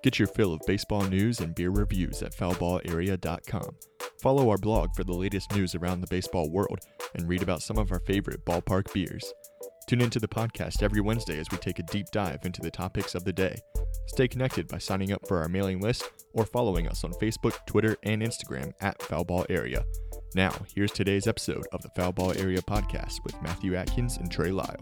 Get your fill of baseball news and beer reviews at foulballarea.com. Follow our blog for the latest news around the baseball world and read about some of our favorite ballpark beers. Tune into the podcast every Wednesday as we take a deep dive into the topics of the day. Stay connected by signing up for our mailing list or following us on Facebook, Twitter, and Instagram at foulballarea. Now, here's today's episode of the Foul Ball Area podcast with Matthew Atkins and Trey Lyle.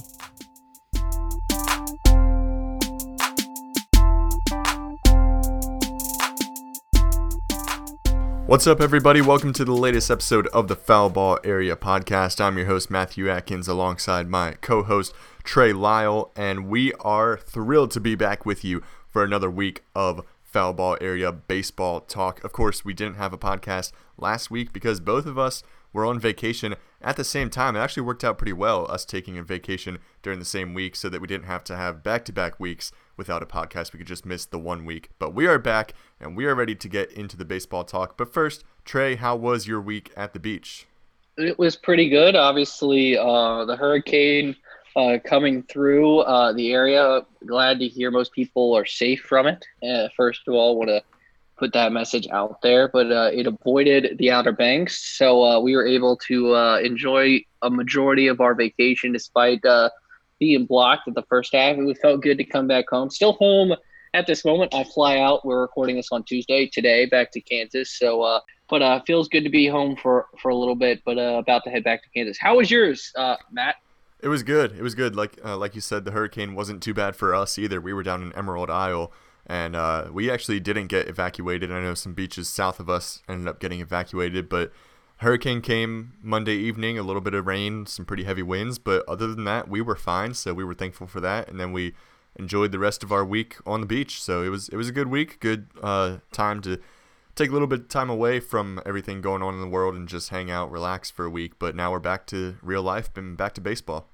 What's up, everybody? Welcome to the latest episode of the Foul Ball Area podcast. I'm your host, Matthew Atkins, alongside my co-host, Trey Lyle, and we are thrilled to be back with you for another week of Foul Ball Area baseball talk. Of course, we didn't have a podcast last week because both of us were on vacation at the same time. It actually worked out pretty well, us taking a vacation during the same week so that we didn't have to have back-to-back weeks without a podcast. We could just miss the 1 week. But we are back, and we are ready to get into the baseball talk. But first, Trey, how was your week at the beach? It was pretty good. Obviously, the hurricane coming through the area. Glad to hear most people are safe from it. First of all, want to put that message out there, but it avoided the Outer Banks, so we were able to enjoy a majority of our vacation despite being blocked at the first half. It felt good to come back home. Still home at this moment. I fly out. We're recording this on Tuesday today, back to Kansas. So, but feels good to be home for a little bit. But about to head back to Kansas. How was yours, Matt? It was good. It was good. Like you said, the hurricane wasn't too bad for us either. We were down in Emerald Isle, and we actually didn't get evacuated. I know some beaches south of us ended up getting evacuated, but hurricane came Monday evening, a little bit of rain, some pretty heavy winds, but other than that, we were fine, so we were thankful for that, and then we enjoyed the rest of our week on the beach, so it was a good week, good time to take a little bit of time away from everything going on in the world and just hang out, relax for a week, but now we're back to real life and back to baseball.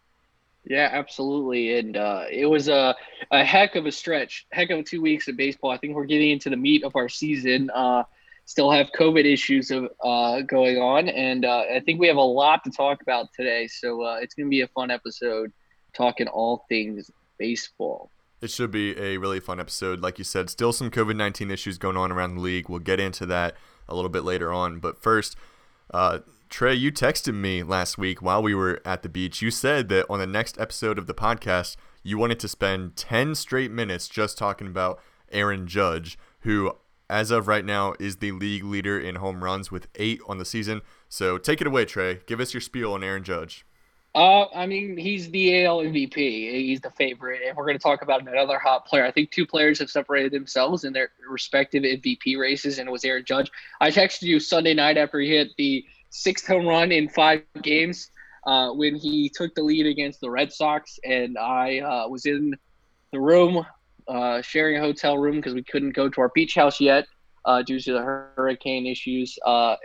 Yeah, absolutely. And it was a heck of a stretch, heck of 2 weeks of baseball. I think we're getting into the meat of our season. Still have COVID issues going on, and I think we have a lot to talk about today. So it's going to be a fun episode talking all things baseball. It should be a really fun episode. Like you said, still some COVID-19 issues going on around the league. We'll get into that a little bit later on. But first, Trey, you texted me last week while we were at the beach. You said that on the next episode of the podcast, you wanted to spend 10 straight minutes just talking about Aaron Judge, who, as of right now, is the league leader in home runs with 8 on the season. So take it away, Trey. Give us your spiel on Aaron Judge. I mean, he's the AL MVP. He's the favorite, and we're going to talk about another hot player. I think 2 players have separated themselves in their respective MVP races, and it was Aaron Judge. I texted you Sunday night after he hit the 6th home run in 5 games when he took the lead against the Red Sox, and I was in the room sharing a hotel room because we couldn't go to our beach house yet due to the hurricane issues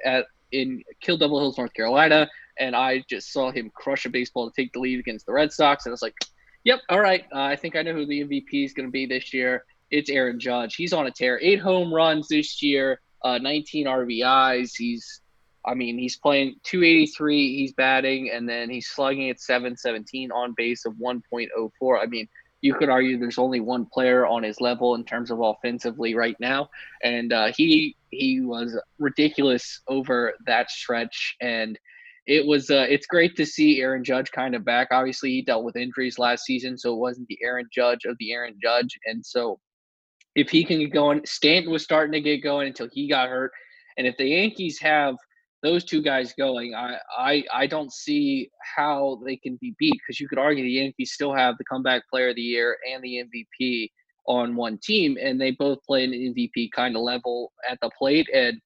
in Kill Devil Hills, North Carolina. And I just saw him crush a baseball to take the lead against the Red Sox. And I was like, yep, all right. I think I know who the MVP is going to be this year. It's Aaron Judge. He's on a tear. 8 home runs this year, 19 RBIs. He's playing 283. He's batting, and then he's slugging at 717 on base of 1.04. I mean, you could argue there's only one player on his level in terms of offensively right now. And he was ridiculous over that stretch. And it's great to see Aaron Judge kind of back. Obviously, he dealt with injuries last season, so it wasn't the Aaron Judge of the Aaron Judge. And so if he can get going, Stanton was starting to get going until he got hurt. And if the Yankees have those 2 guys going, I don't see how they can be beat, because you could argue the Yankees still have the comeback player of the year and the MVP on one team, and they both play an MVP kind of level at the plate.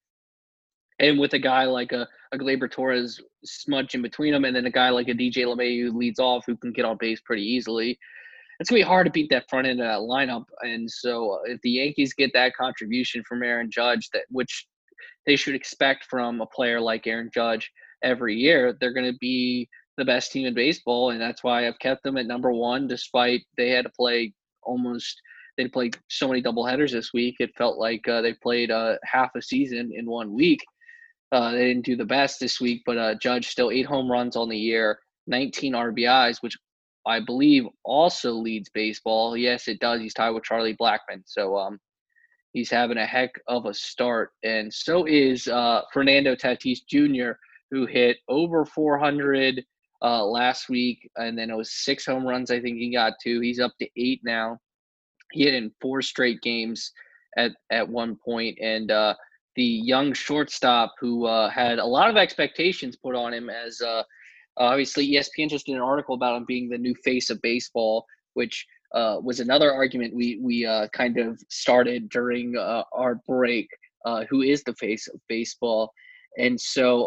And with a guy like a Gleyber Torres smudge in between them, and then a guy like a DJ LeMahieu who leads off, who can get on base pretty easily, it's going to be hard to beat that front end of that lineup. And so if the Yankees get that contribution from Aaron Judge, which they should expect from a player like Aaron Judge every year, they're going to be the best team in baseball. And that's why I've kept them at number 1, despite they had to play they played so many doubleheaders this week. It felt like they played half a season in 1 week. They didn't do the best this week, but Judge still 8 home runs on the year, 19 RBIs, which I believe also leads baseball. Yes, it does. He's tied with Charlie Blackmon. So He's having a heck of a start, and so is Fernando Tatis Jr., who hit over 400 last week, and then it was 6 home runs. I think he got to. He's up to 8 now. He hit in 4 straight games at one point, and the young shortstop who had a lot of expectations put on him as obviously ESPN just did an article about him being the new face of baseball, which was another argument we kind of started during our break. Who is the face of baseball? And so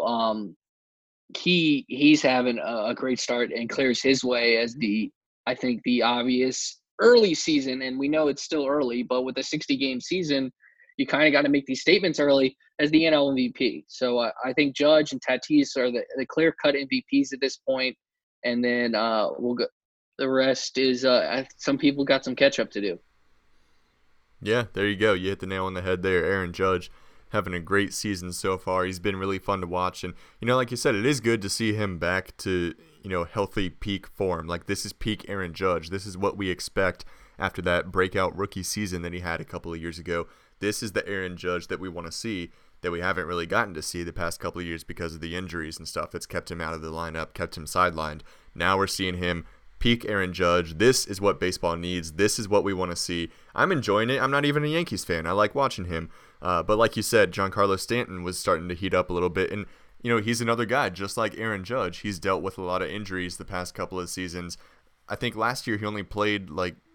he's having a great start and clears his way as I think the obvious early season, and we know it's still early, but with a 60-game season, you kind of got to make these statements early as the NL MVP. So I think Judge and Tatis are the clear-cut MVPs at this point, and then we'll go. The rest is some people got some catch-up to do. Yeah, there you go. You hit the nail on the head there. Aaron Judge having a great season so far. He's been really fun to watch. And, like you said, it is good to see him back to, healthy peak form. Like, this is peak Aaron Judge. This is what we expect after that breakout rookie season that he had a couple of years ago. This is the Aaron Judge that we want to see, that we haven't really gotten to see the past couple of years because of the injuries and stuff that's kept him out of the lineup, kept him sidelined. Now we're seeing him peak Aaron Judge. This is what baseball needs. This is what we want to see. I'm enjoying it. I'm not even a Yankees fan. I like watching him. But like you said, Giancarlo Stanton was starting to heat up a little bit. And, he's another guy, just like Aaron Judge. He's dealt with a lot of injuries the past couple of seasons. I think last year he only played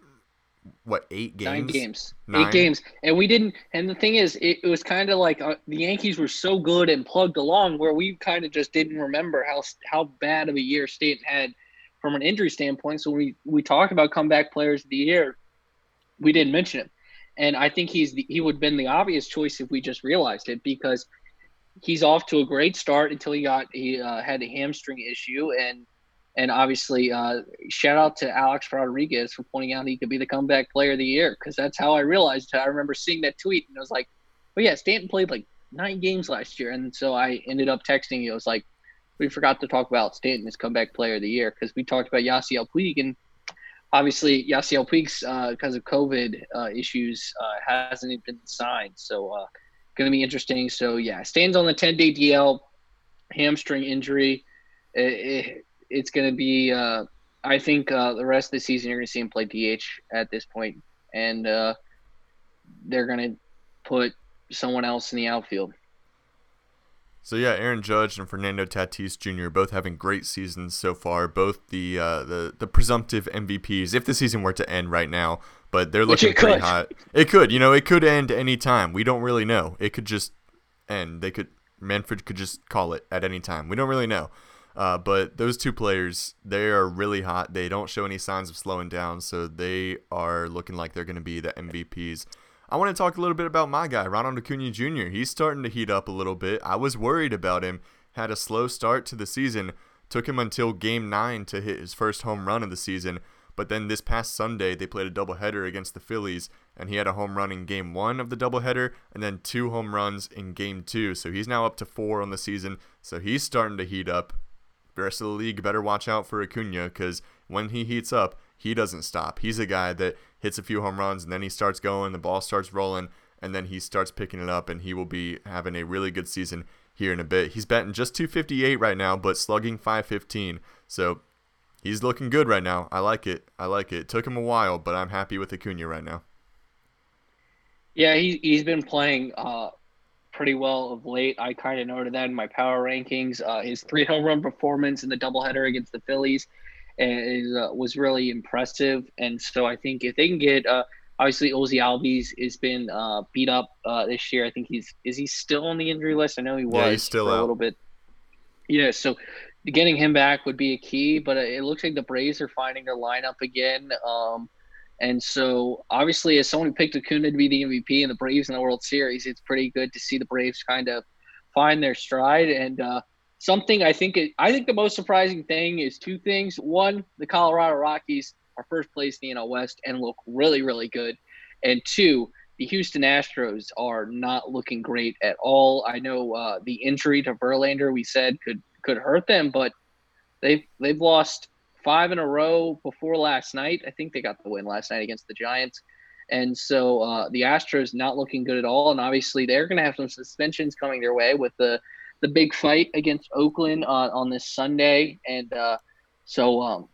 8 games? 9 games. 8 games. And we didn't – and the thing is, it was kind of like the Yankees were so good and plugged along where we kind of just didn't remember how bad of a year Stanton had from an injury standpoint. So we talked about comeback players of the year. We didn't mention him. And I think he would have been the obvious choice if we just realized it, because he's off to a great start until he had a hamstring issue. And obviously, shout out to Alex Rodriguez for pointing out he could be the comeback player of the year, because that's how I realized it. I remember seeing that tweet, and I was like, oh, yeah, Stanton played 9 games last year. And so I ended up texting you. I was like, we forgot to talk about Stanton as comeback player of the year, because we talked about Yasiel Puig, and obviously Yasiel Puig's because of COVID issues hasn't even been signed. So going to be interesting. So, yeah, Stanton's on the 10-day DL, hamstring injury. It's going to be I think the rest of the season you're going to see him play DH at this point, and they're going to put someone else in the outfield. So yeah, Aaron Judge and Fernando Tatis Jr. both having great seasons so far. Both the presumptive MVPs, if the season were to end right now, but they're looking pretty hot. It could, it could end any time. We don't really know. It could just end. Manfred could just call it at any time. We don't really know. But those two players, they are really hot. They don't show any signs of slowing down, so they are looking like they're going to be the MVPs. I want to talk a little bit about my guy, Ronald Acuna Jr. He's starting to heat up a little bit. I was worried about him. Had a slow start to the season. Took him until Game 9 to hit his first home run of the season. But then this past Sunday, they played a doubleheader against the Phillies, and he had a home run in Game 1 of the doubleheader, and then 2 home runs in Game 2. So he's now up to 4 on the season. So he's starting to heat up. The rest of the league better watch out for Acuna, because when he heats up, he doesn't stop. He's a guy that hits a few home runs, and then he starts going, the ball starts rolling, and then he starts picking it up, and he will be having a really good season here in a bit. He's batting just .258 right now, but slugging .515. So he's looking good right now. I like it. It took him a while, but I'm happy with Acuna right now. Yeah, he's been playing pretty well of late. I kind of noted that in my power rankings. His 3 home run performance in the doubleheader against the Phillies was really impressive. And so I think if they can get obviously Ozzy Albies has been beat up this year. I think is he still on the injury list? I know he was. Yeah, he's still for out a little bit. Yeah, so getting him back would be a key, but it looks like the Braves are finding their lineup again. And so, obviously, as someone who picked Acuna to be the MVP and the Braves in the World Series, it's pretty good to see the Braves kind of find their stride. And something I think the most surprising thing is 2 things. One, the Colorado Rockies are first place in the NL West and look really, really good. And 2, the Houston Astros are not looking great at all. I know the injury to Verlander, we said, could hurt them, but they've lost 5 in a row before last night. I think they got the win last night against the Giants. And so the Astros not looking good at all. And obviously they're going to have some suspensions coming their way with the big fight against Oakland on this Sunday. And so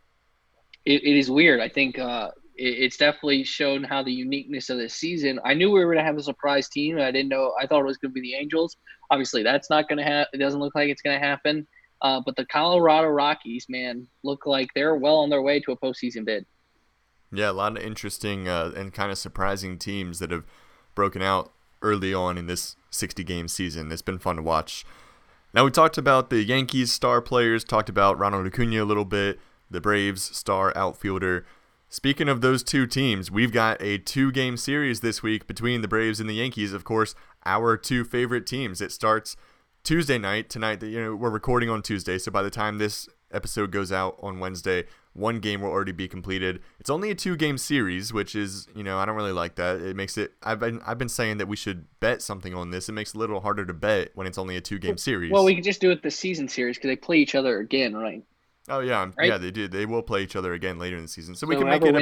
it is weird. I think it's definitely shown how the uniqueness of this season. I knew we were going to have a surprise team. I didn't know. I thought it was going to be the Angels. Obviously, that's not going to happen. It doesn't look like it's going to happen. But the Colorado Rockies, man, look like they're well on their way to a postseason bid. Yeah, a lot of interesting and kind of surprising teams that have broken out early on in this 60-game season. It's been fun to watch. Now, we talked about the Yankees star players, talked about Ronald Acuna a little bit, the Braves star outfielder. Speaking of those two teams, we've got a 2-game series this week between the Braves and the Yankees. Of course, our two favorite teams. It starts Tuesday night. Tonight, we're recording on Tuesday, so by the time this episode goes out on Wednesday, one game will already be completed. It's only a 2-game series, which is, I don't really like that. It makes it. I've been saying that we should bet something on this. It makes it a little harder to bet when it's only a 2-game series. Well, we can just do it the season series because they play each other again, right? Oh yeah, right? Yeah, they do. They will play each other again later in the season, so we can make it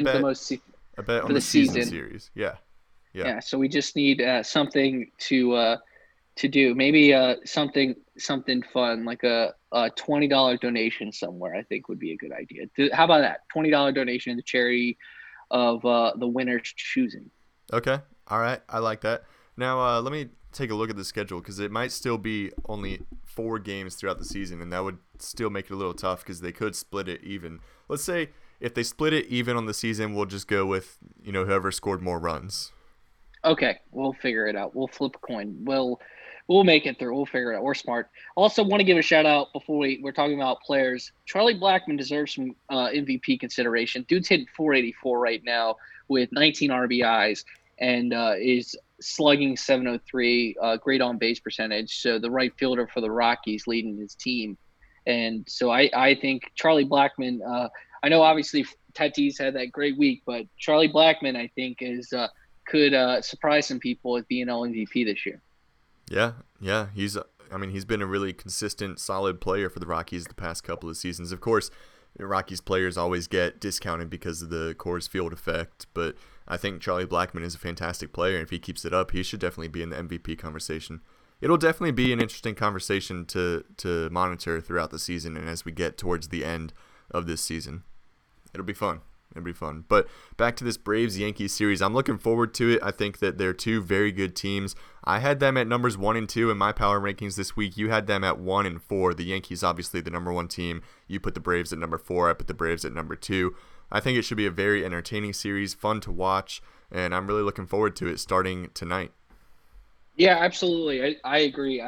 a bet on the season series. Yeah. So we just need something to do. Maybe something fun like a $20 donation somewhere. I think would be a good idea. How about that? $20 donation to charity of the winner's choosing. Okay. All right. I like that. Now let me take a look at the schedule because it might still be only 4 games throughout the season, and that would still make it a little tough because they could split it even. Let's say if they split it even on the season, we'll just go with whoever scored more runs. Okay, we'll figure it out. We'll flip a coin. We'll make it through. We'll figure it out. We're smart. Also, want to give a shout out before we're talking about players. Charlie Blackmon deserves some MVP consideration. Dude's hitting 484 right now with 19 RBIs and is slugging 703, great on base percentage. So the right fielder for the Rockies leading his team. And so I think Charlie Blackmon, I know obviously Tatis had that great week, but Charlie Blackmon I think could surprise some with being BNL MVP this year. Yeah, he's been a really consistent, solid player for the Rockies the past couple of seasons. Of course, the Rockies players always get discounted because of the Coors Field effect, but I think Charlie Blackmon is a fantastic player, and if he keeps it up, he should definitely be in the MVP conversation. It'll definitely be an interesting conversation to monitor throughout the season and as we get towards the end of this season. It'll be fun. But back to this Braves-Yankees series, I'm looking forward to it. I think that they're two very good teams. I had them at numbers 1 and 2 in my power rankings this week. You had them at 1 and 4. The Yankees, obviously, the number 1 team. You put the Braves at number 4. I put the Braves at number 2. I think it should be a very entertaining series, fun to watch, and I'm really looking forward to it starting tonight. Yeah, absolutely. I agree.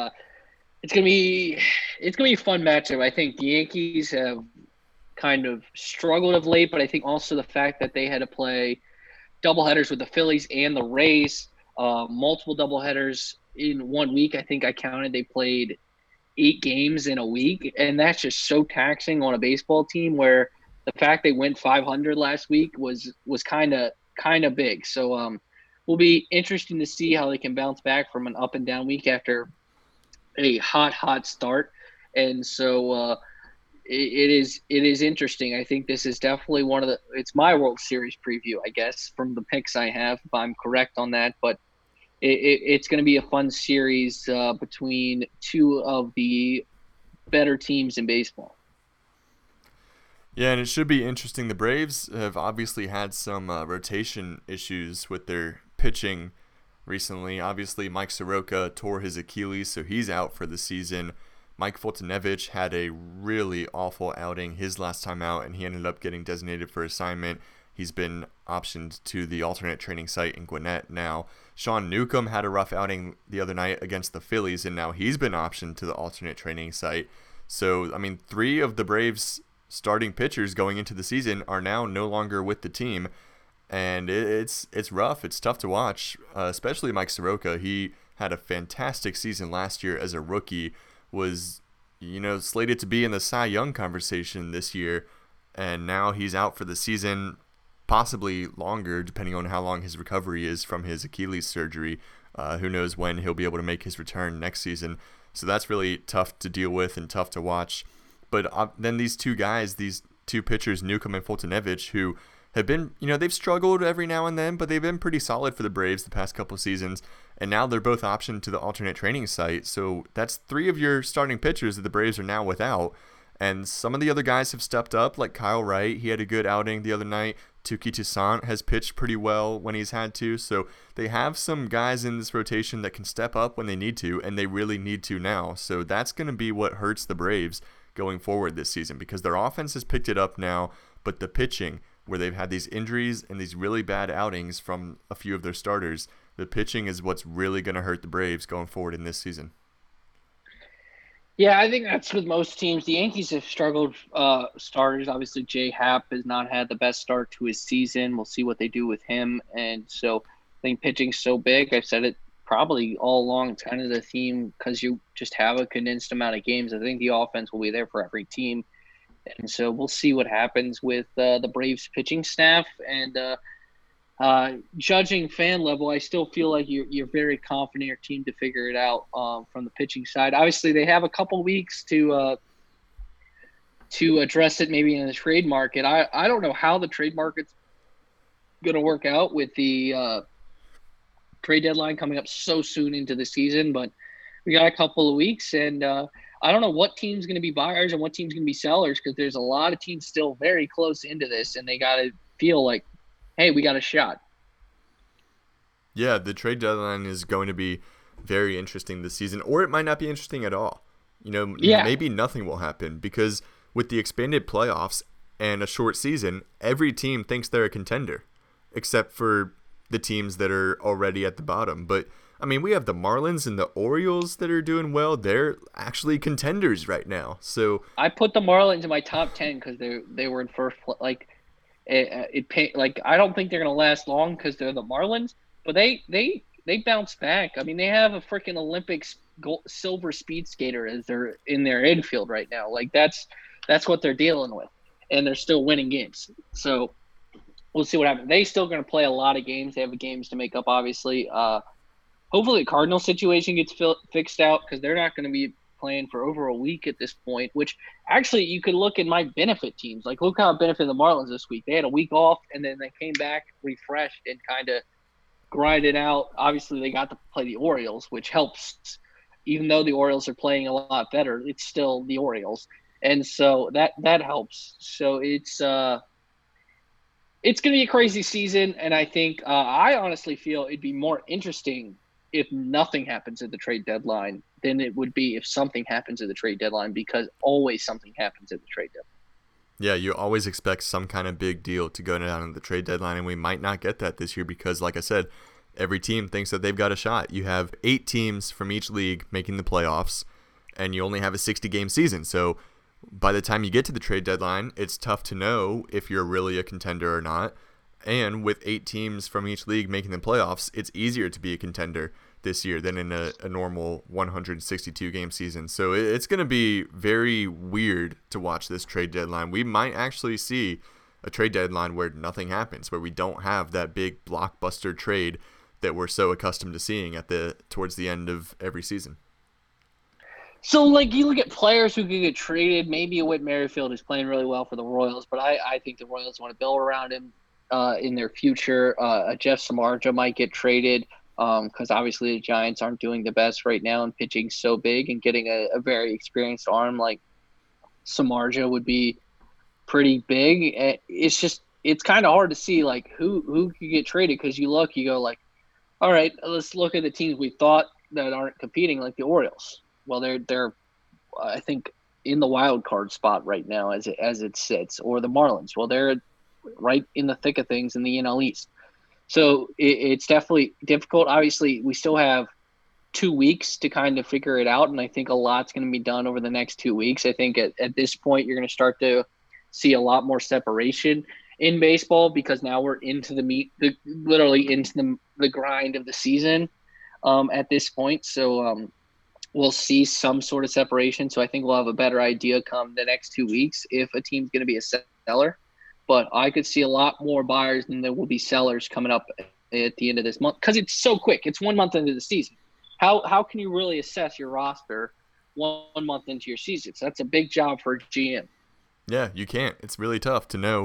It's gonna be a fun matchup. I think the Yankees have kind of struggled of late, but I think also the fact that they had to play doubleheaders with the Phillies and the Rays, multiple doubleheaders in 1 week. I think I counted they played 8 games in a week, and that's just so taxing on a baseball team. Where the fact they went 500 last week was kind of big. So will be interesting to see how they can bounce back from an up and down week after a hot start. And so it is interesting. I think this is definitely it's my World Series preview, I guess, from the picks I have, if I'm correct on that. But it's going to be a fun series between two of the better teams in baseball. Yeah, and it should be interesting. The Braves have obviously had some rotation issues with their pitching recently. Obviously, Mike Soroka tore his Achilles, so he's out for the season. Mike Foltynewicz had a really awful outing his last time out, and he ended up getting designated for assignment. He's been optioned to the alternate training site in Gwinnett now. Sean Newcomb had a rough outing the other night against the Phillies, and now he's been optioned to the alternate training site. So, 3 of the Braves' starting pitchers going into the season are now no longer with the team, and it's rough. It's tough to watch, especially Mike Soroka. He had a fantastic season last year as a rookie, was slated to be in the Cy Young conversation this year, and now he's out for the season, possibly longer depending on how long his recovery is from his Achilles surgery. Who knows when he'll be able to make his return next season. So that's really tough to deal with and tough to watch. But then these two guys, these two pitchers, Newcomb and Foltynewicz, who have been, they've struggled every now and then, but they've been pretty solid for the Braves the past couple seasons. And now they're both optioned to the alternate training site. So that's 3 of your starting pitchers that the Braves are now without. And some of the other guys have stepped up, like Kyle Wright. He had a good outing the other night. Touki Toussaint has pitched pretty well when he's had to. So they have some guys in this rotation that can step up when they need to, and they really need to now. So that's going to be what hurts the Braves going forward this season, because their offense has picked it up now, but the pitching, where they've had these injuries and these really bad outings from a few of their starters, the pitching is what's really going to hurt the Braves going forward in this season. Yeah, I think that's with most teams. The Yankees have struggled starters. Obviously, J. Happ has not had the best start to his season. We'll see what they do with him. And so I think pitching's so big. I've said it probably all along. It's kind of the theme because you just have a condensed amount of games. I think the offense will be there for every team. And so we'll see what happens with the Braves pitching staff. And judging fan level, I still feel like you're very confident in your team to figure it out from the pitching side. Obviously, they have a couple weeks to address it maybe in the trade market. I don't know how the trade market's going to work out with the trade deadline coming up so soon into the season, but we got a couple of weeks, and I don't know what team's going to be buyers and what team's going to be sellers, because there's a lot of teams still very close into this, and they got to feel like, hey, we got a shot. Yeah, the trade deadline is going to be very interesting this season, or it might not be interesting at all. Maybe nothing will happen, because with the expanded playoffs and a short season, every team thinks they're a contender, except for the teams that are already at the bottom. But I mean, we have the Marlins and the Orioles that are doing well. They're actually contenders right now. So I put the Marlins in my top 10 because they were in first place. Like I don't think they're gonna last long because they're the Marlins, but they bounce back. I mean, they have a freaking Olympics silver speed skater as they're in their infield right now. Like that's what they're dealing with, and they're still winning games. So we'll see what happens. They still going to play a lot of games. They have games to make up, obviously. Hopefully the Cardinals situation gets fixed out, because they're not going to be playing for over a week at this point, which actually you could look and might benefit teams. Like, look how it benefited the Marlins this week. They had a week off, and then they came back refreshed and kind of grinded out. Obviously, they got to play the Orioles, which helps. Even though the Orioles are playing a lot better, it's still the Orioles. And so that helps. So it's going to be a crazy season, and I think I honestly feel it'd be more interesting if nothing happens at the trade deadline than it would be if something happens at the trade deadline, because always something happens at the trade deadline. Yeah, you always expect some kind of big deal to go down at the trade deadline, and we might not get that this year because, like I said, every team thinks that they've got a shot. You have 8 teams from each league making the playoffs, and you only have a 60-game season. So by the time you get to the trade deadline, it's tough to know if you're really a contender or not. And with 8 teams from each league making the playoffs, it's easier to be a contender this year than in a normal 162-game season. So it's going to be very weird to watch this trade deadline. We might actually see a trade deadline where nothing happens, where we don't have that big blockbuster trade that we're so accustomed to seeing towards the end of every season. So, like, you look at players who could get traded. Maybe a Whit Merrifield is playing really well for the Royals, but I think the Royals want to build around him in their future. Jeff Samardzija might get traded because obviously the Giants aren't doing the best right now, and pitching so big, and getting a very experienced arm like Samardzija would be pretty big. It's kind of hard to see like who could get traded, because you go like, all right, let's look at the teams we thought that aren't competing, like the Orioles. Well, they're I think in the wild card spot right now as it sits, or the Marlins. Well, they're right in the thick of things in the NL East. So it's definitely difficult. Obviously, we still have 2 weeks to kind of figure it out, and I think a lot's going to be done over the next 2 weeks. I think at this point you're going to start to see a lot more separation in baseball, because now we're into literally into the grind of the season at this point. So we'll see some sort of separation. So I think we'll have a better idea come the next 2 weeks if a team's going to be a seller. But I could see a lot more buyers than there will be sellers coming up at the end of this month, because it's so quick. It's 1 month into the season. How can you really assess your roster 1 month into your season? So that's a big job for a GM. Yeah, you can't. It's really tough to know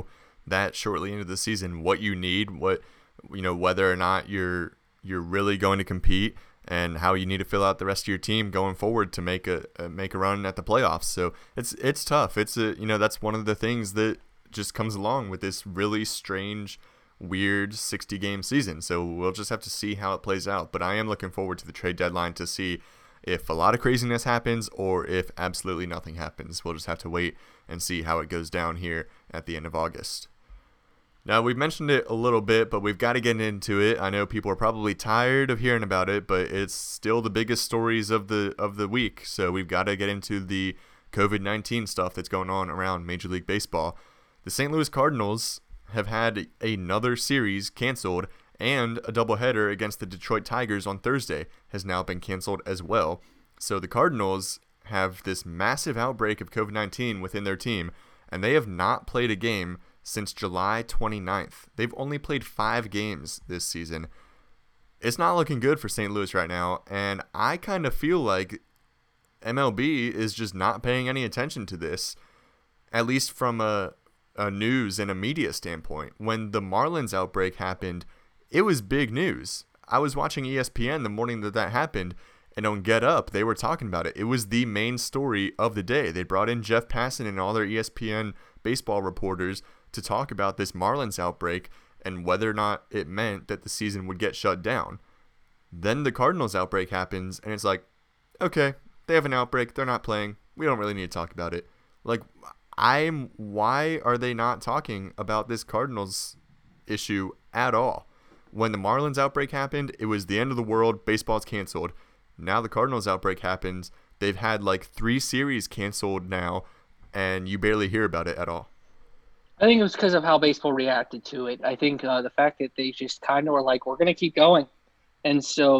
that shortly into the season, what you need, whether or not you're really going to compete, and how you need to fill out the rest of your team going forward to make a run at the playoffs. So it's tough. That's one of the things that just comes along with this really strange, weird 60-game season. So we'll just have to see how it plays out. But I am looking forward to the trade deadline to see if a lot of craziness happens or if absolutely nothing happens. We'll just have to wait and see how it goes down here at the end of August. Now, we've mentioned it a little bit, but we've got to get into it. I know people are probably tired of hearing about it, but it's still the biggest stories of the week. So we've got to get into the COVID-19 stuff that's going on around Major League Baseball. The St. Louis Cardinals have had another series canceled, and a doubleheader against the Detroit Tigers on Thursday has now been canceled as well. So the Cardinals have this massive outbreak of COVID-19 within their team, and they have not played a game since July 29th. They've only played 5 games this season. It's not looking good for St. Louis right now, and I kind of feel like MLB is just not paying any attention to this, at least from a news and a media standpoint. When the Marlins outbreak happened, it was big news. I was watching ESPN the morning that happened, and on Get Up, they were talking about it. It was the main story of the day. They brought in Jeff Passan and all their ESPN baseball reporters to talk about this Marlins outbreak and whether or not it meant that the season would get shut down. Then the Cardinals outbreak happens, and it's like, okay, they have an outbreak, they're not playing, we don't really need to talk about it. Like, why are they not talking about this Cardinals issue at all? When the Marlins outbreak happened, it was the end of the world, baseball's canceled. Now the Cardinals outbreak happens, they've had like 3 series canceled now, and you barely hear about it at all. I think it was because of how baseball reacted to it. I think the fact that they just kind of were like, we're going to keep going. And so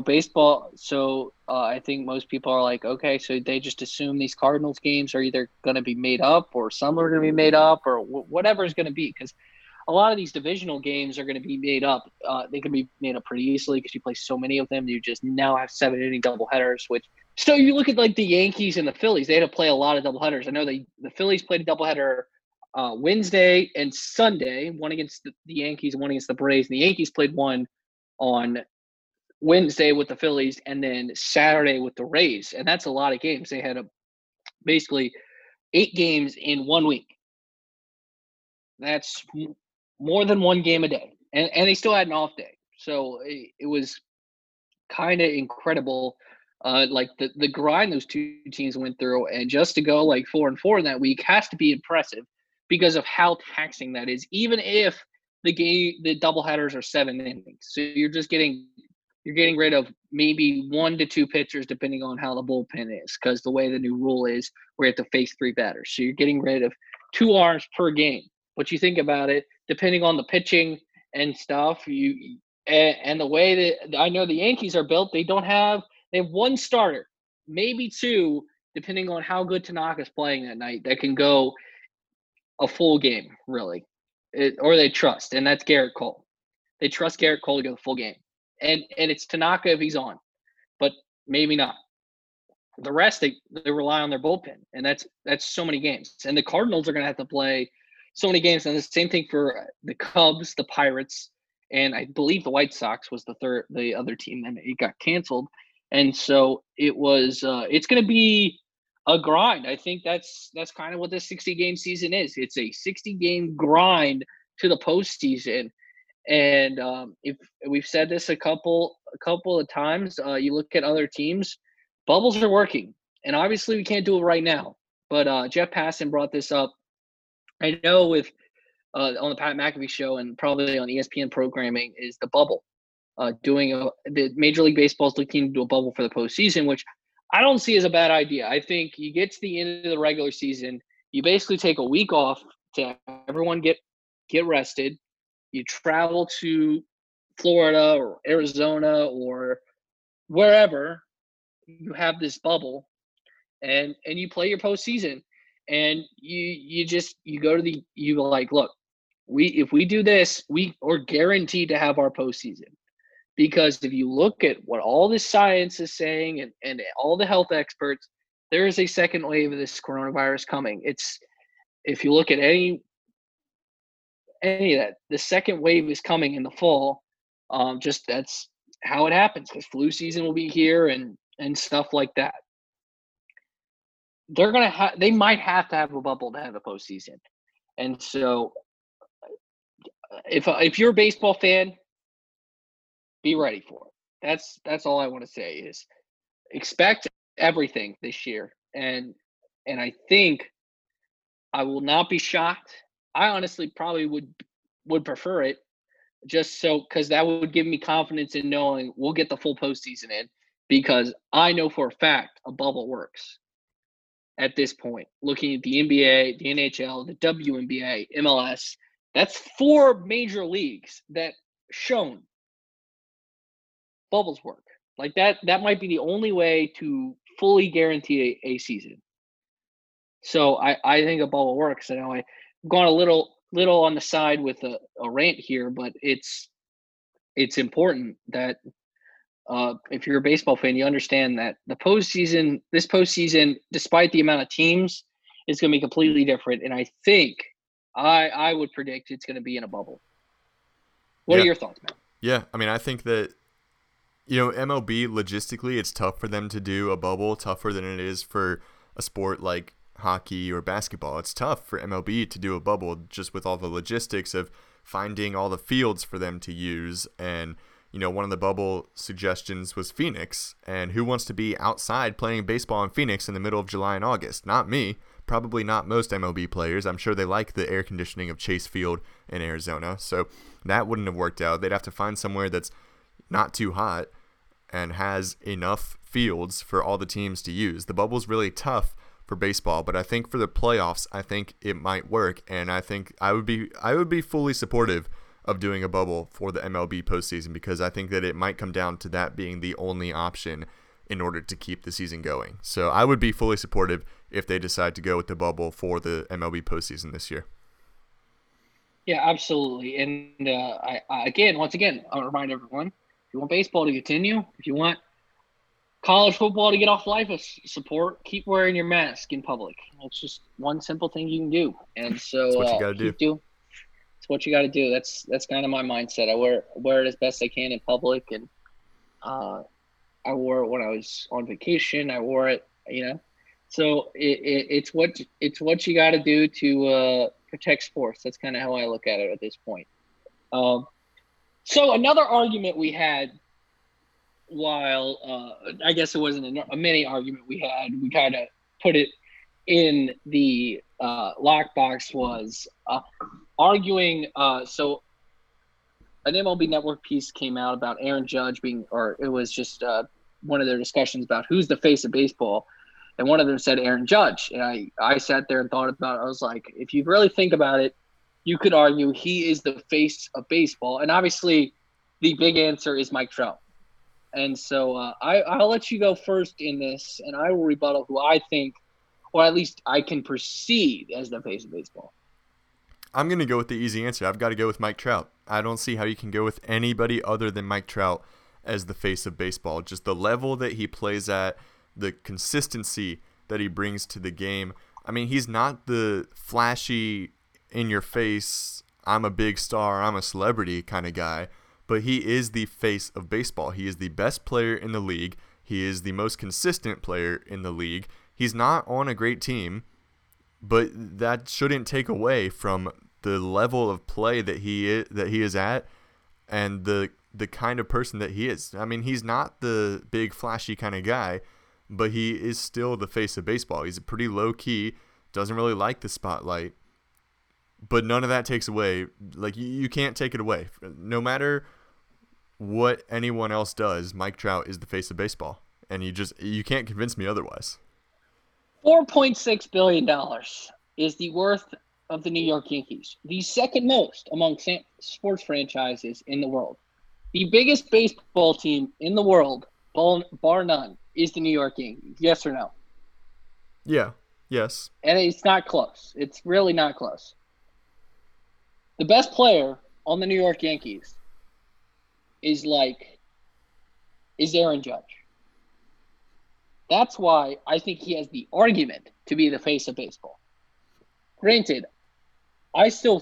I think most people are like, okay, so they just assume these Cardinals games are either going to be made up or some are going to be made up or whatever is going to be. Because a lot of these divisional games are going to be made up. They can be made up pretty easily because you play so many of them. You just now have 7-inning doubleheaders, so you look at like the Yankees and the Phillies, they had to play a lot of doubleheaders. I know the Phillies played a doubleheader Wednesday and Sunday, one against the Yankees and one against the Braves. And the Yankees played one on Wednesday with the Phillies and then Saturday with the Rays. And that's a lot of games. They had basically 8 games in 1 week. That's more than 1 game a day. And they still had an off day. So it was kind of incredible. Like the grind those 2 teams went through, and just to go like 4-4 in that week has to be impressive because of how taxing that is, even if the doubleheaders are 7 innings. So you're getting rid of maybe 1 to 2 pitchers depending on how the bullpen is, because the way the new rule is, we have to face 3 batters. So you're getting rid of 2 arms per game. But you think about it, depending on the pitching and stuff, and the way that I know the Yankees are built, they have 1 starter, maybe 2, depending on how good Tanaka's playing that night, that can go a full game, really. Or they trust, and that's Garrett Cole. They trust Garrett Cole to go the full game. And it's Tanaka if he's on, but maybe not. The rest, they rely on their bullpen, and that's so many games. And the Cardinals are going to have to play so many games, and the same thing for the Cubs, the Pirates, and I believe the White Sox was the other team, and it got canceled. And so it's going to be a grind. I think that's kind of what this 60-game season is. It's a 60-game grind to the postseason. And if we've said this a couple of times, you look at other teams, bubbles are working, and obviously we can't do it right now. But Jeff Passan brought this up. I know with on the Pat McAfee show and probably on ESPN programming is the bubble. The Major League Baseball is looking to do a bubble for the postseason, which I don't see as a bad idea. I think you get to the end of the regular season, you basically take a week off to everyone get rested. You travel to Florida or Arizona or wherever you have this bubble, and you play your postseason, and you go to you like, look, if we do this, we are guaranteed to have our postseason. Because if you look at what all this science is saying and all the health experts, there is a second wave of this coronavirus coming. If you look at any of that. The second wave is coming in the fall. Just that's how it happens because flu season will be here and stuff like that. They might have to have a bubble to have a postseason, and so if you're a baseball fan, be ready for it. That's all I want to say is expect everything this year, and I think I will not be shocked. I honestly probably would prefer it just so because that would give me confidence in knowing we'll get the full postseason in because I know for a fact a bubble works at this point. Looking at the NBA, the NHL, the WNBA, MLS, that's 4 major leagues that shown bubbles work. Like that might be the only way to fully guarantee a season. So I think a bubble works. I know I've gone a little on the side with a rant here, but it's important that if you're a baseball fan, you understand that this postseason, despite the amount of teams, is going to be completely different. And I think I would predict it's going to be in a bubble. What are your thoughts, man? Yeah, I mean, I think that, MLB, logistically, it's tough for them to do a bubble, tougher than it is for a sport like hockey or basketball. It's tough for MLB to do a bubble just with all the logistics of finding all the fields for them to use. And, one of the bubble suggestions was Phoenix. And who wants to be outside playing baseball in Phoenix in the middle of July and August? Not me. Probably not most MLB players. I'm sure they like the air conditioning of Chase Field in Arizona. So that wouldn't have worked out. They'd have to find somewhere that's not too hot and has enough fields for all the teams to use. The bubble's really tough for baseball, but I think for the playoffs, I think it might work, and I think I would be fully supportive of doing a bubble for the MLB postseason because I think that it might come down to that being the only option in order to keep the season going. So I would be fully supportive if they decide to go with the bubble for the MLB postseason this year. Yeah, absolutely. And once again, I'll remind everyone, if you want baseball to continue, if you want college football to get off life support, keep wearing your mask in public. It's just one simple thing you can do. And so that's what you got to do. It's what you got to do. That's kind of my mindset. I wear it as best I can in public, and I wore it when I was on vacation. I wore it, So it's what you got to do to protect sports. That's kind of how I look at it at this point. So another argument we had, while I guess it wasn't a mini argument we had, we kind of put it in the lockbox, was arguing. So an MLB Network piece came out about Aaron Judge it was just one of their discussions about who's the face of baseball. And one of them said Aaron Judge. And I sat there and thought about it. I was like, if you really think about it, you could argue he is the face of baseball. And obviously the big answer is Mike Trout. And so I'll let you go first in this, and I will rebuttal who I think, or at least I can perceive as the face of baseball. I'm going to go with the easy answer. I've got to go with Mike Trout. I don't see how you can go with anybody other than Mike Trout as the face of baseball. Just the level that he plays at, the consistency that he brings to the game. I mean, he's not the flashy, in-your-face, I'm a big star, I'm a celebrity kind of guy, but he is the face of baseball. He is the best player in the league. He is the most consistent player in the league. He's not on a great team, but that shouldn't take away from the level of play that he is at and the kind of person that he is. I mean, he's not the big flashy kind of guy, but he is still the face of baseball. He's a pretty low-key, doesn't really like the spotlight, but none of that takes away. Like, you can't take it away. No matter what anyone else does, Mike Trout is the face of baseball, and you can't convince me otherwise. $4.6 billion is the worth of the New York Yankees, the second most among sports franchises in the world. The biggest baseball team in the world, bar none, is the New York Yankees. Yes or no? Yeah. Yes. And it's not close. It's really not close. The best player on the New York Yankees is Aaron Judge. That's why I think he has the argument to be the face of baseball. Granted, I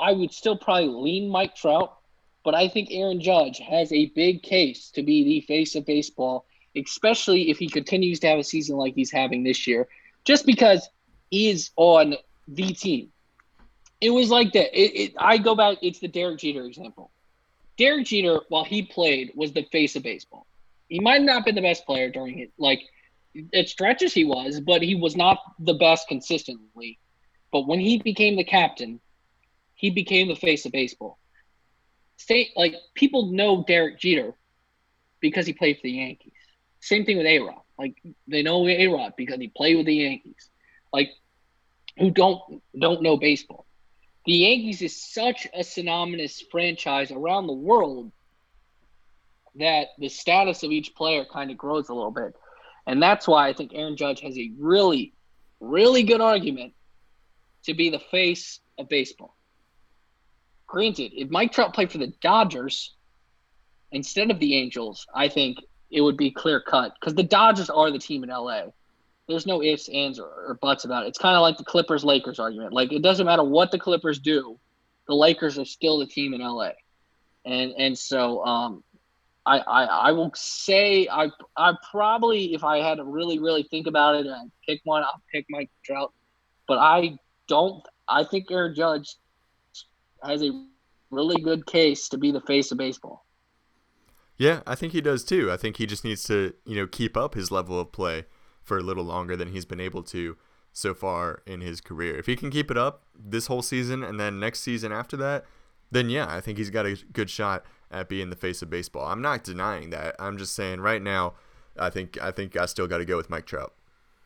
I would still probably lean Mike Trout, but I think Aaron Judge has a big case to be the face of baseball, especially if he continues to have a season like he's having this year, just because he is on the team. It was like that. I go back. It's the Derek Jeter example. Derek Jeter, while he played, was the face of baseball. He might not have been the best player during it. Like, at stretches he was, but he was not the best consistently. But when he became the captain, he became the face of baseball. People know Derek Jeter because he played for the Yankees. Same thing with A-Rod. Like, they know A-Rod because he played with the Yankees. Like, who don't know baseball. The Yankees is such a synonymous franchise around the world that the status of each player kind of grows a little bit. And that's why I think Aaron Judge has a really, really good argument to be the face of baseball. Granted, if Mike Trout played for the Dodgers instead of the Angels, I think it would be clear cut because the Dodgers are the team in LA. There's no ifs, ands, or buts about it. It's kind of like the Clippers-Lakers argument. Like, it doesn't matter what the Clippers do, the Lakers are still the team in LA. And so I will say I probably, if I had to really, really think about it and I'd pick one, I'll pick Mike Trout. But I think Aaron Judge has a really good case to be the face of baseball. Yeah, I think he does too. I think he just needs to, keep up his level of play for a little longer than he's been able to so far in his career. If he can keep it up this whole season and then next season after that, then yeah, I think he's got a good shot at being the face of baseball. I'm not denying that. I'm just saying right now, I think I still got to go with Mike Trout.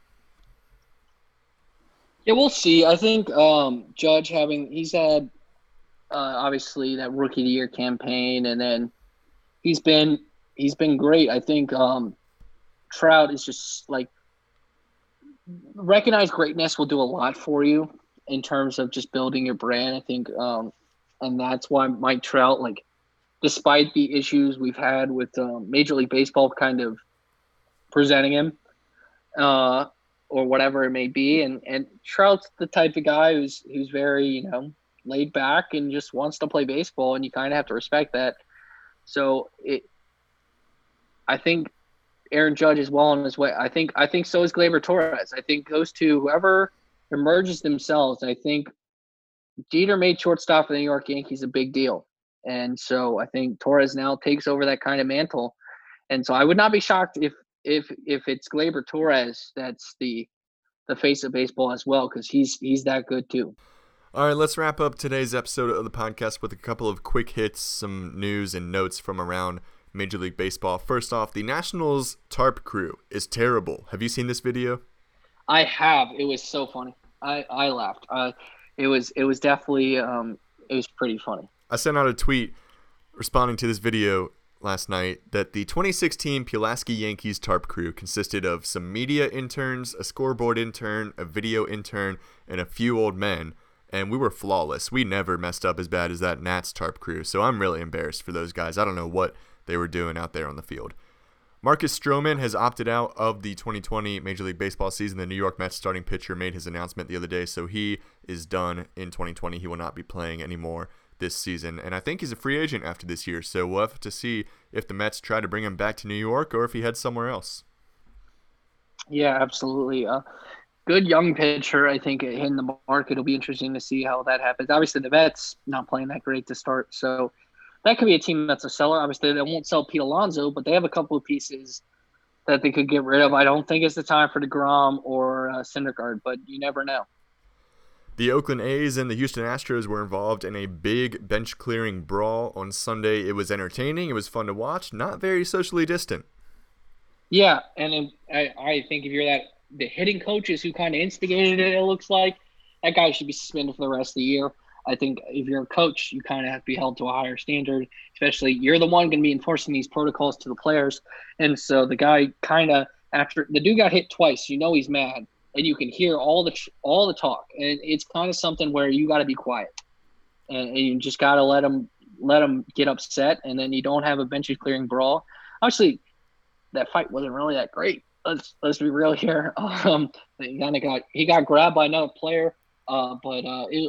Yeah, we'll see. I think Judge he's had obviously that rookie of the year campaign, and then he's been great. I think Trout is just like, recognized greatness will do a lot for you in terms of just building your brand. I think, and that's why Mike Trout, like, despite the issues we've had with Major League Baseball kind of presenting him, or whatever it may be, and Trout's the type of guy who's very, laid back and just wants to play baseball, and you kind of have to respect that. So I think Aaron Judge is well on his way. I think so is Gleyber Torres. I think those two, whoever emerges themselves, I think Jeter made shortstop for the New York Yankees a big deal. And so I think Torres now takes over that kind of mantle. And so I would not be shocked if it's Gleyber Torres that's the face of baseball as well, because he's that good too. All right, let's wrap up today's episode of the podcast with a couple of quick hits, some news and notes from around Major League Baseball. First off, the Nationals tarp crew is terrible. Have you seen this video? I have. It was so funny. I laughed. It was definitely it was pretty funny. I sent out a tweet responding to this video last night that the 2016 Pulaski Yankees tarp crew consisted of some media interns, a scoreboard intern, a video intern, and a few old men. And we were flawless. We never messed up as bad as that Nats tarp crew. So I'm really embarrassed for those guys. I don't know what they were doing out there on the field. Marcus Stroman has opted out of the 2020 Major League Baseball season. The New York Mets starting pitcher made his announcement the other day. So he is done in 2020. He will not be playing anymore this season. And I think he's a free agent after this year. So we'll have to see if the Mets try to bring him back to New York or if he heads somewhere else. Yeah, absolutely. Good young pitcher, I think, in the market. It'll be interesting to see how that happens. Obviously, the Mets not playing that great to start, so that could be a team that's a seller. Obviously, they won't sell Pete Alonso, but they have a couple of pieces that they could get rid of. I don't think it's the time for DeGrom or Syndergaard, but you never know. The Oakland A's and the Houston Astros were involved in a big bench-clearing brawl on Sunday. It was entertaining. It was fun to watch. Not very socially distant. Yeah, and I think if you're the hitting coaches who kind of instigated it looks like, that guy should be suspended for the rest of the year. I think if you're a coach, you kind of have to be held to a higher standard, especially you're the one going to be enforcing these protocols to the players. And so the guy kind of, after the dude got hit twice, he's mad, and you can hear all the talk. And it's kind of something where you got to be quiet, and you just got to let them get upset, and then you don't have a bench clearing brawl. Obviously, that fight wasn't really that great. Let's be real here. He got grabbed by another player, but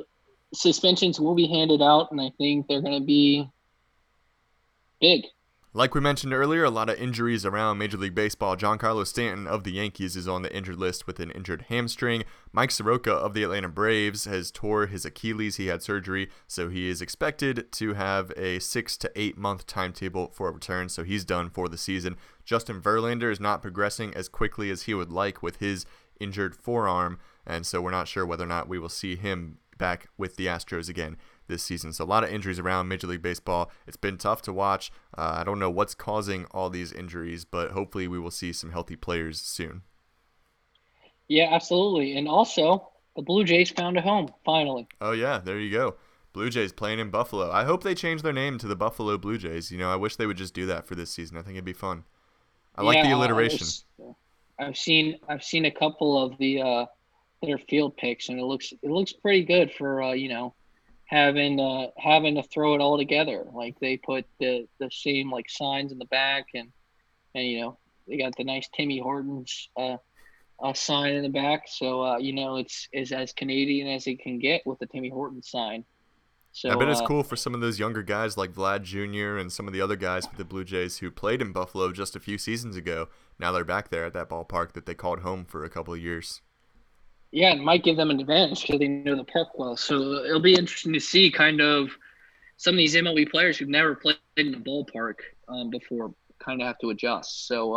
suspensions will be handed out, and I think they're going to be big. Like we mentioned earlier, a lot of injuries around Major League Baseball. Giancarlo Stanton of the Yankees is on the injured list with an injured hamstring. Mike Soroka of the Atlanta Braves has tore his Achilles. He had surgery, so he is expected to have a 6 to 8 month timetable for a return, so he's done for the season. Justin Verlander is not progressing as quickly as he would like with his injured forearm, and so we're not sure whether or not we will see him back with the Astros again this season. So a lot of injuries around Major League Baseball. It's been tough to watch. I don't know what's causing all these injuries, but hopefully we will see some healthy players soon. Yeah, absolutely. And also, the Blue Jays found a home, finally. Oh, yeah, there you go. Blue Jays playing in Buffalo. I hope they change their name to the Buffalo Blue Jays. I wish they would just do that for this season. I think it'd be fun. I like the alliteration. I've seen a couple of their field picks, and it looks pretty good for having to throw it all together. Like they put the same like signs in the back, and they got the nice Timmy Hortons sign in the back. So it's as Canadian as it can get with the Timmy Hortons sign. So I bet it's cool for some of those younger guys like Vlad Jr. and some of the other guys with the Blue Jays who played in Buffalo just a few seasons ago. Now they're back there at that ballpark that they called home for a couple of years. Yeah, it might give them an advantage because they know the park well. So it'll be interesting to see kind of some of these MLB players who've never played in the ballpark before kind of have to adjust. So,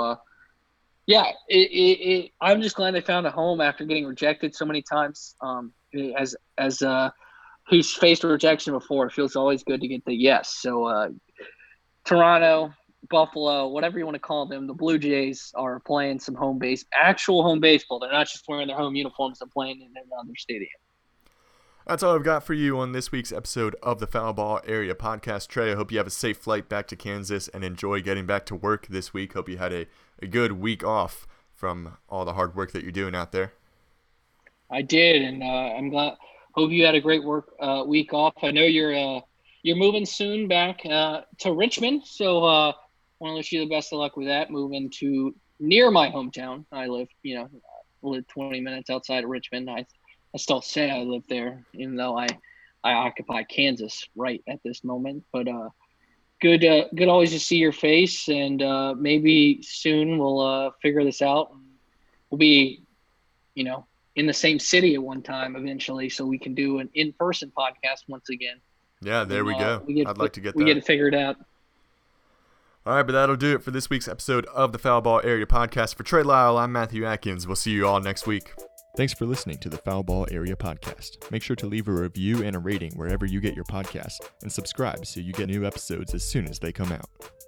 I'm just glad they found a home after getting rejected so many times. As who's faced rejection before, it feels always good to get the yes. So Toronto, Buffalo, whatever you want to call them, the Blue Jays are playing some actual home baseball. They're not just wearing their home uniforms and playing in another stadium. That's all I've got for you on this week's episode of the Foul Ball Area Podcast. Trey, I hope you have a safe flight back to Kansas and enjoy getting back to work this week. Hope you had a good week off from all the hard work that you're doing out there. I did, and I'm glad. Hope you had a great week off. I know you're moving soon back to Richmond, so want to wish you the best of luck with that. Moving to near my hometown. I live 20 minutes outside of Richmond. I still say I live there, even though I occupy Kansas right at this moment. But good always to see your face, and maybe soon we'll figure this out. We'll be, in the same city at one time eventually, so we can do an in-person podcast once again. Yeah, there we go. I'd like to get that. We get it figured out. All right, but that'll do it for this week's episode of the Foul Ball Area Podcast. For Trey Lyle, I'm Matthew Atkins. We'll see you all next week. Thanks for listening to the Foul Ball Area Podcast. Make sure to leave a review and a rating wherever you get your podcasts, and subscribe so you get new episodes as soon as they come out.